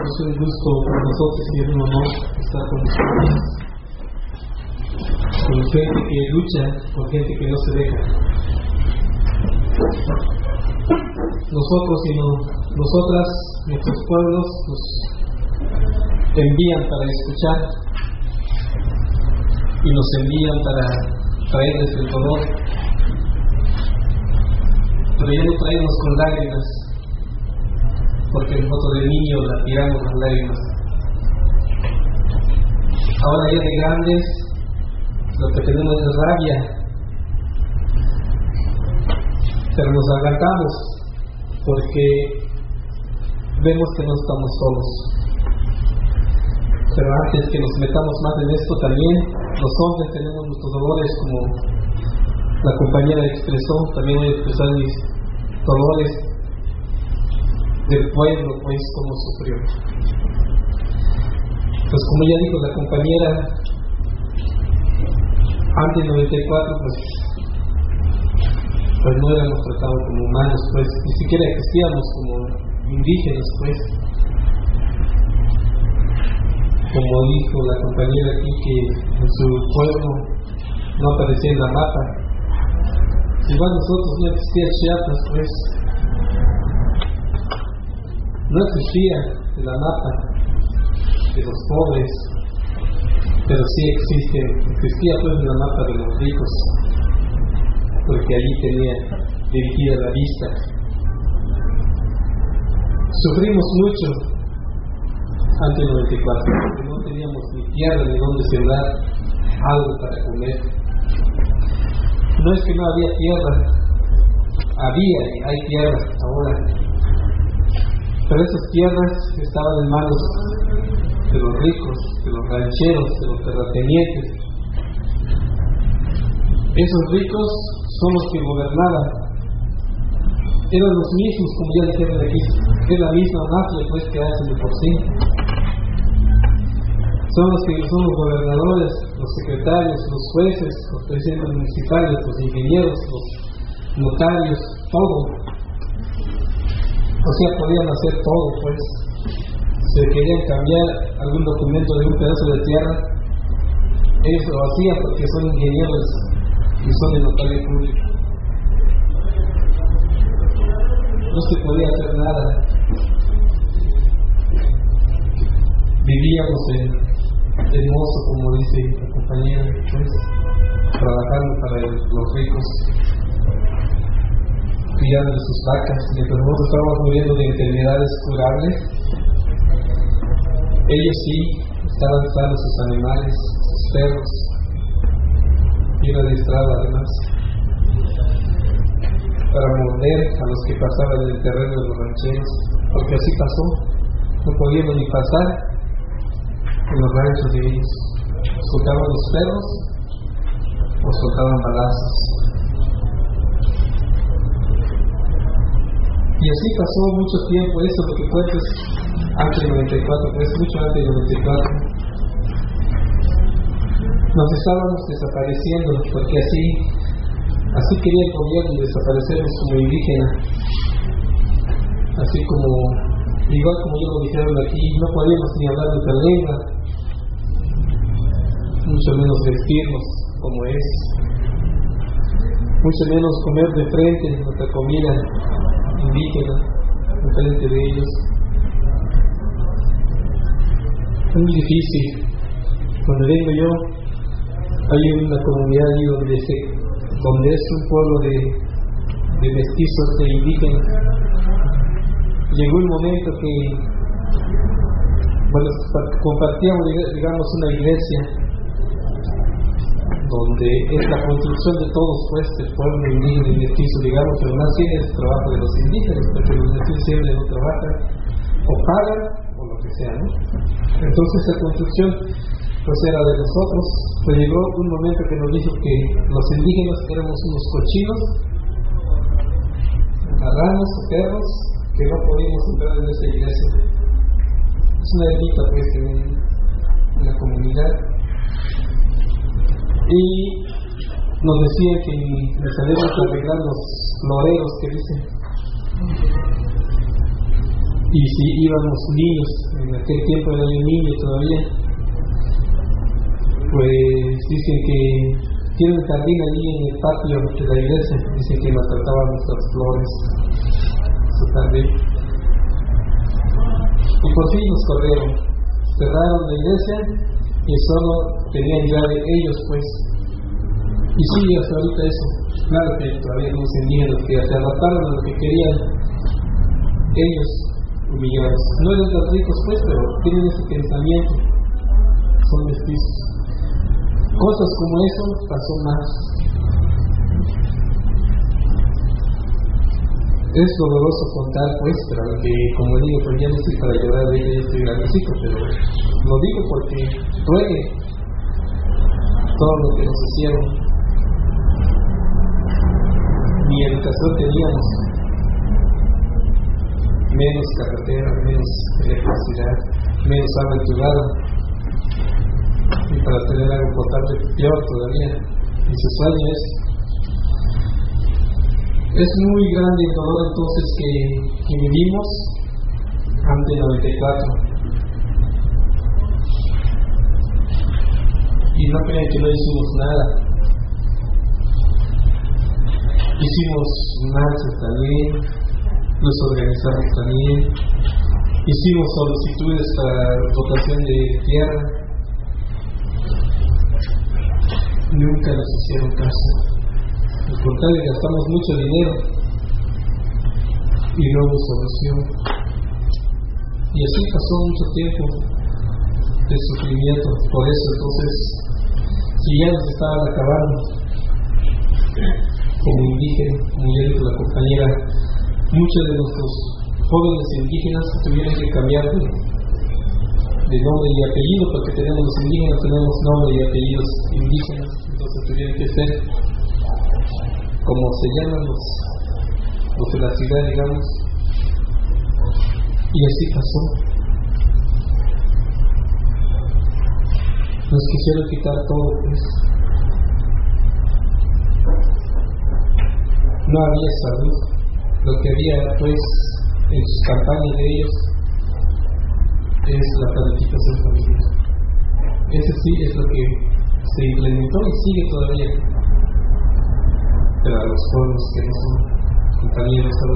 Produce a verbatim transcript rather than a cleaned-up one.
es un gusto para nosotros y es un honor estar con ustedes, con gente que lucha, con gente que no se deja. Nosotros y no, nosotras, nuestros pueblos, nos envían para escuchar y nos envían para traerles el dolor, pero ya no traemos con lágrimas, porque nosotros de niños la tiramos las lágrimas. Ahora ya de grandes, lo que tenemos es rabia, pero nos aguantamos porque vemos que no estamos solos. Pero antes que nos metamos más en esto, también los hombres tenemos nuestros dolores, como la compañera expresó. También voy a expresar mis dolores del pueblo, pues, cómo sufrió. Pues como ya dijo la compañera, antes del noventa y cuatro, pues, pues no éramos tratados como humanos, pues, ni siquiera existíamos como indígenas, pues. Como dijo la compañera aquí, que en su pueblo no aparecía en la mapa. Igual nosotros no existía Chiapas, pues. No existía en la mapa de los pobres, pero sí existe, existía pues en la mapa de los ricos, porque allí tenía dirigida la vista. Sufrimos mucho antes del noventa y cuatro, porque no teníamos ni tierra ni dónde sembrar algo para comer. No es que no había tierra, había y hay tierra ahora, pero esas tierras estaban en manos de los ricos, de los rancheros, de los terratenientes. Esos ricos son los que gobernaban, eran los mismos, como ya dijeron aquí, es la misma mafia pues que hacen de por sí. Son los que son los gobernadores, los secretarios, los jueces, los presidentes municipales, los ingenieros, los notarios, todo. O sea, podían hacer todo, pues. Si querían cambiar algún documento de un pedazo de tierra, ellos lo hacían porque son ingenieros y son de notario público. No se podía hacer nada. Vivíamos en hermoso, como dice la compañera, pues, trabajando para el, los ricos, criando sus vacas, mientras nosotros estábamos muriendo de enfermedades curables. Ellos sí estaban sanos, sus animales, sus perros, bien adiestrados además, para morder a los que pasaban en el terreno de los rancheros, porque así pasó, no podíamos ni pasar en los ranchos de ellos. Soltaban los perros o soltaban balazos. Y así pasó mucho tiempo. Eso lo que fue pues, antes del noventa y cuatro, pues mucho antes del noventa y cuatro. Nos estábamos desapareciendo porque así así quería el gobierno desaparecernos como indígenas. Así como, igual como yo lo dijeron aquí, no podíamos ni hablar nuestra lengua, mucho menos vestirnos como es, mucho menos comer de frente nuestra comida indígena de frente de ellos. Es muy difícil. Cuando vengo yo, hay una comunidad allí donde, se, donde es un pueblo de, de mestizos, de indígenas. Llegó un momento que, bueno, compartíamos, digamos, una iglesia donde es la construcción de todos, pues, el pueblo indígena y mestizo, digamos, pero más bien es el trabajo de los indígenas, porque los mestizos siempre no trabajan, o pagan, o lo que sea, ¿no? Entonces la construcción, pues, era de nosotros, pero llegó un momento que nos dijo que los indígenas éramos unos cochinos, marranos, perros, que no podíamos entrar en esa iglesia. Es una ermita, pues, en, en la comunidad. Y nos decían que necesitaríamos arreglar los loreros que dicen. Y Y si íbamos niños, en aquel tiempo era yo niño todavía, pues dicen que tiene un jardín allí en el patio de la iglesia, dicen que maltrataban nuestras flores, su jardín. Y por fin nos corrieron, cerraron la iglesia y solo tenían llave ellos, pues. Y sí, hasta ahorita eso, claro que todavía no se indígenas que se adaptaron a lo que querían ellos, humillados. No eran tan ricos, pues, pero tienen ese pensamiento, son mestizos. Cosas como eso pasó más. Es doloroso contar, pues, pero que, como digo, pues ya no estoy para llorar de ella, yo estoy grandecito, pero lo digo porque duele todo lo que nos hicieron. Ni educación teníamos, menos carretera, menos electricidad, menos agua enchufada, y para tener algo potable peor todavía. Y se sueña eso. Es muy grande el dolor entonces que, que vivimos ante el noventa y cuatro. Y no crean que no hicimos nada. Hicimos marchas también, nos organizamos también, hicimos solicitudes para votación de tierra. Nunca nos hicieron caso. Al contrario, gastamos mucho dinero y no hubo solución. Y así pasó mucho tiempo de sufrimiento. Por eso, entonces, si ya nos estaban acabando como indígenas, como ya dijo la compañera, muchos de nuestros jóvenes indígenas tuvieron que cambiar de, de nombre y apellido, porque tenemos los indígenas, tenemos nombre y apellidos indígenas, entonces tuvieron que ser como se llaman los, los de la ciudad, digamos. Y así pasó. Nos quisieron quitar todo, pues. No había salud. Lo que había, pues, en sus campañas de ellos es la planificación familiar. Ese sí es lo que se implementó y sigue todavía. Pero a los pueblos que no son compañeros, a los